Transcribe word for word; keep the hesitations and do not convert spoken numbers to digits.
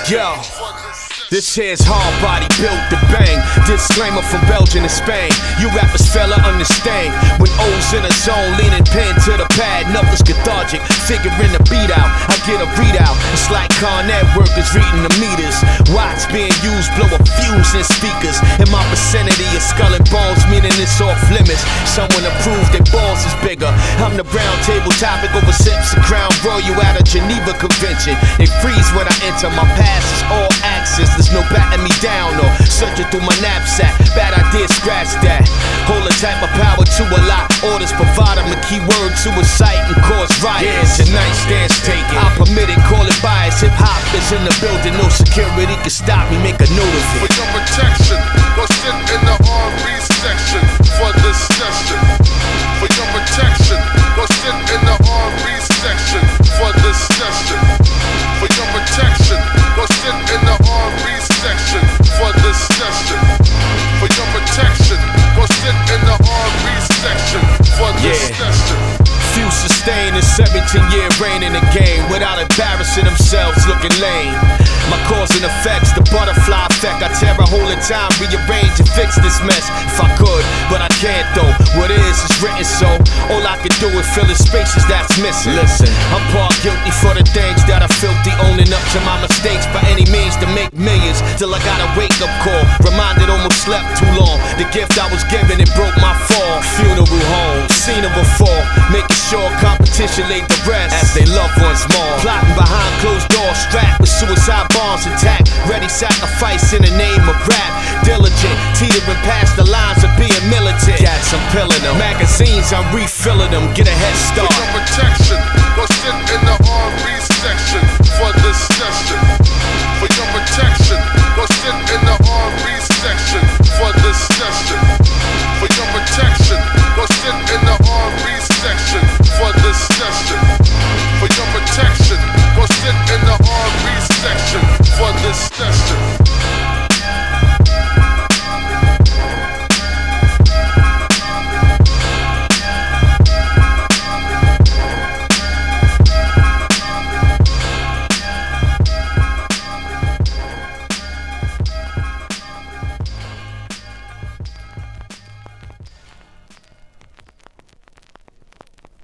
Yo, this here's hard body built to bang. Disclaimer from Belgium and Spain. You rappers fella understand. When O's in a zone, leaning pen to the pad, nothing's cathartic. Figuring the beat out, I get a readout. It's like Con Ed workers reading the meters. Watts being used, blow a fuse in speakers. In my vicinity of skull and bones, meaning it's off limits. Someone approved their balls is bigger. I'm the round table topic over sips of Crown Royal at a Geneva convention. They freeze when I enter, my pass is all access. There's no batting me down or searching through my knapsack. Bad idea, scratch that. Hold a type of power to a lot. Orders provide them a keyword to incite and cause riots. Yeah, tonight stands taken. I permit it, call it bias. Hip hop is in the building. No security can stop me, make a note of it. For your protection, go sit in the R and B section for this session. For your protection, go sit in the R and B section for this session. For your protection, go sit in the R and B section for this session. For your protection, go sit in the R and B section for this Yeah. session. Few sustain a seventeen year reign in the game without embarrassing themselves looking lame. My cause and effects, the butterfly effect. I tear a hole in time, rearrange and fix this mess if I could, but I can't though. What is is written, so all I can do is fill the spaces that's missing. Listen, I'm part guilty for the things that I filthy, owning up to my mistakes by any means to make millions. Till I got a wake up call, reminded almost slept too long. The gift I was given, it broke my fall. Funeral home, seen it before, making sure competition laid the rest as they love ones more. Plotting behind closed doors, strapped with suicide bombs intact. Ready sacrifice in the name of rap. Diligent, teetering past the lines of being militant. Cats, I'm pilling them. Magazines, I'm refilling them. Get a head start. For your protection,